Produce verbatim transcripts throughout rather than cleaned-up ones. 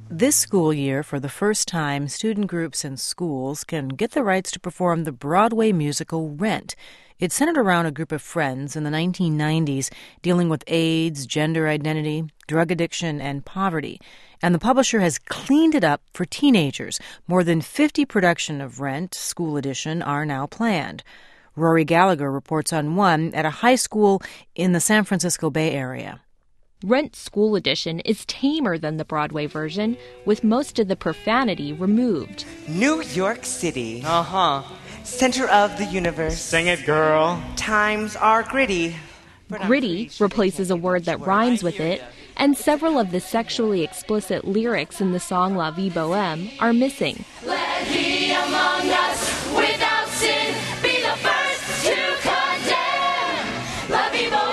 This school year, for the first time, student groups and schools can get the rights to perform the Broadway musical Rent. It's centered around a group of friends in the nineteen nineties dealing with AIDS, gender identity, drug addiction, and poverty. And the publisher has cleaned it up for teenagers. More than fifty productions of Rent, School Edition, are now planned. Rory Gallagher reports on one at a high school in the San Francisco Bay Area. Rent School Edition is tamer than the Broadway version, with most of the profanity removed. New York City. Uh-huh. Center of the universe. Sing it, girl. Times are gritty. Gritty replaces a word that rhymes with it, and several of the sexually explicit lyrics in the song La Vie Boheme are missing. Let he among us without sin be the first to condemn La Vie Boheme.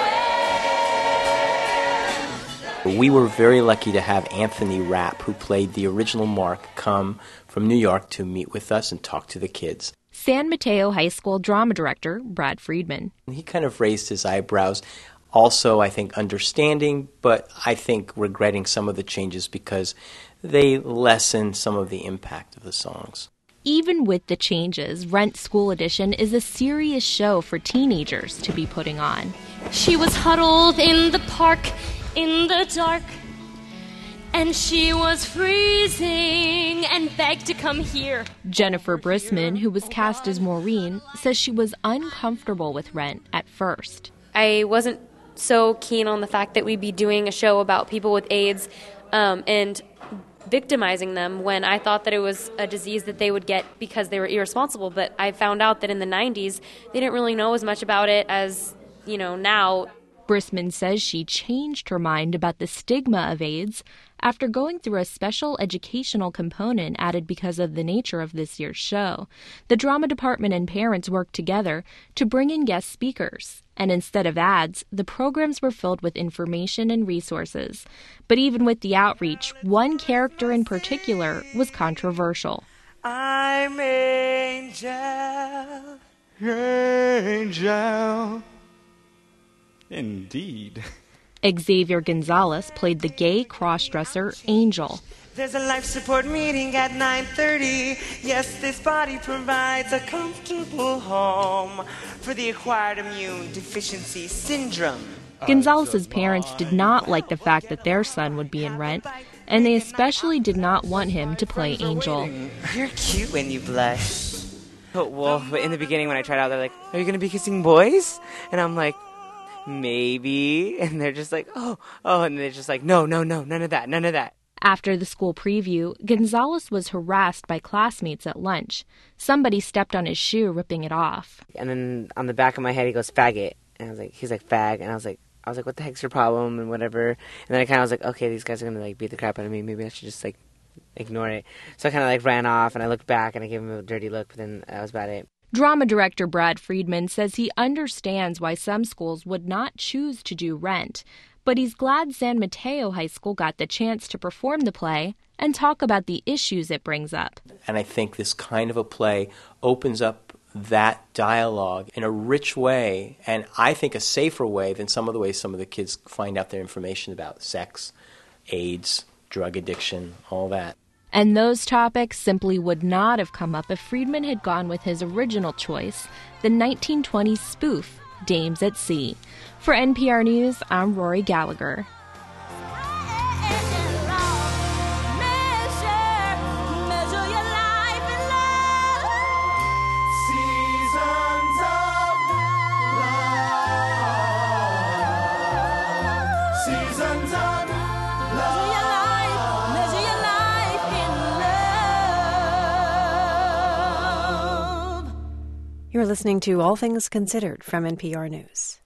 We were very lucky to have Anthony Rapp, who played the original Mark, come from New York to meet with us and talk to the kids. San Mateo High School drama director Brad Friedman. He kind of raised his eyebrows, also, I think, understanding, but I think regretting some of the changes because they lessen some of the impact of the songs. Even with the changes, Rent School Edition is a serious show for teenagers to be putting on. She was huddled in the park in the dark, and she was freezing and begged to come here. Jennifer Brisman, who was cast as Maureen, says she was uncomfortable with Rent at first. I wasn't so keen on the fact that we'd be doing a show about people with AIDS um, and victimizing them when I thought that it was a disease that they would get because they were irresponsible. But I found out that in the nineties, they didn't really know as much about it as, you know, now. Brisman says she changed her mind about the stigma of AIDS after going through a special educational component added because of the nature of this year's show. The drama department and parents worked together to bring in guest speakers, and instead of ads, the programs were filled with information and resources. But even with the outreach, one character in particular was controversial. I'm Angel. Angel. Indeed. Xavier Gonzalez played the gay cross-dresser Angel. There's a life support meeting at nine thirty. Yes, this body provides a comfortable home for the acquired immune deficiency syndrome. Gonzalez's parents did not like the fact that their son would be in Rent, and they especially did not want him to play Angel. You're cute when you blush. Well, in the beginning when I tried out, they're like, are you going to be kissing boys? And I'm like, maybe. And they're just like, oh, oh, and they're just like, no, no, no, none of that, none of that. After the school preview, Gonzalez was harassed by classmates at lunch. Somebody stepped on his shoe, ripping it off. And then on the back of my head, he goes, faggot. And I was like, he's like, fag. And I was like, I was like, what the heck's your problem? And whatever. And then I kind of was like, okay, these guys are going to like beat the crap out of me. Maybe I should just like ignore it. So I kind of like ran off and I looked back and I gave him a dirty look, but then that was about it. Drama director Brad Friedman says he understands why some schools would not choose to do Rent, but he's glad San Mateo High School got the chance to perform the play and talk about the issues it brings up. And I think this kind of a play opens up that dialogue in a rich way, and I think a safer way than some of the ways some of the kids find out their information about sex, AIDS, drug addiction, all that. And those topics simply would not have come up if Friedman had gone with his original choice, the nineteen twenties spoof, Dames at Sea. For N P R News, I'm Rory Gallagher. You're listening to All Things Considered from N P R News.